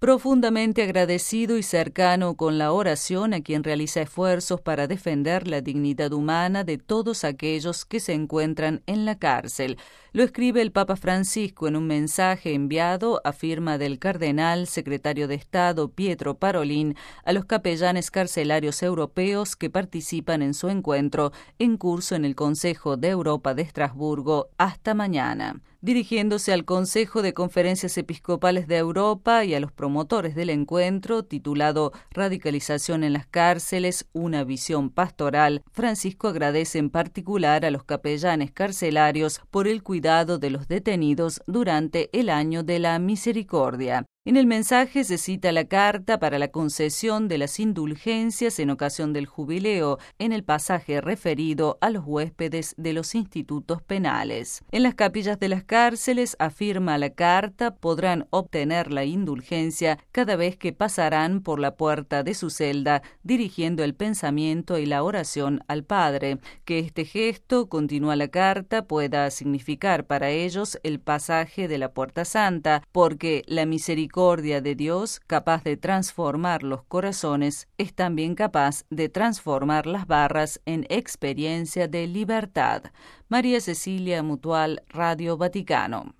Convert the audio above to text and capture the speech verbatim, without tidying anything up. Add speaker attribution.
Speaker 1: profundamente agradecido y cercano con la oración a quien realiza esfuerzos para defender la dignidad humana de todos aquellos que se encuentran en la cárcel. Lo escribe el Papa Francisco en un mensaje enviado a firma del cardenal secretario de Estado Pietro Parolin a los capellanes carcelarios europeos que participan en su encuentro en curso en el Consejo de Europa de Estrasburgo hasta mañana. Dirigiéndose al Consejo de Conferencias Episcopales de Europa y a los promotores del encuentro, titulado Radicalización en las cárceles, una visión pastoral, Francisco agradece en particular a los capellanes carcelarios por el cuidado de los detenidos durante el año de la misericordia. En el mensaje se cita la carta para la concesión de las indulgencias en ocasión del jubileo, en el pasaje referido a los huéspedes de los institutos penales. En las capillas de las cárceles, afirma la carta, podrán obtener la indulgencia cada vez que pasarán por la puerta de su celda, dirigiendo el pensamiento y la oración al Padre. Que este gesto, continúa la carta, pueda significar para ellos el pasaje de la Puerta Santa, porque la misericordia Misericordia de Dios, capaz de transformar los corazones, es también capaz de transformar las barras en experiencia de libertad. María Cecilia Mutual, Radio Vaticano.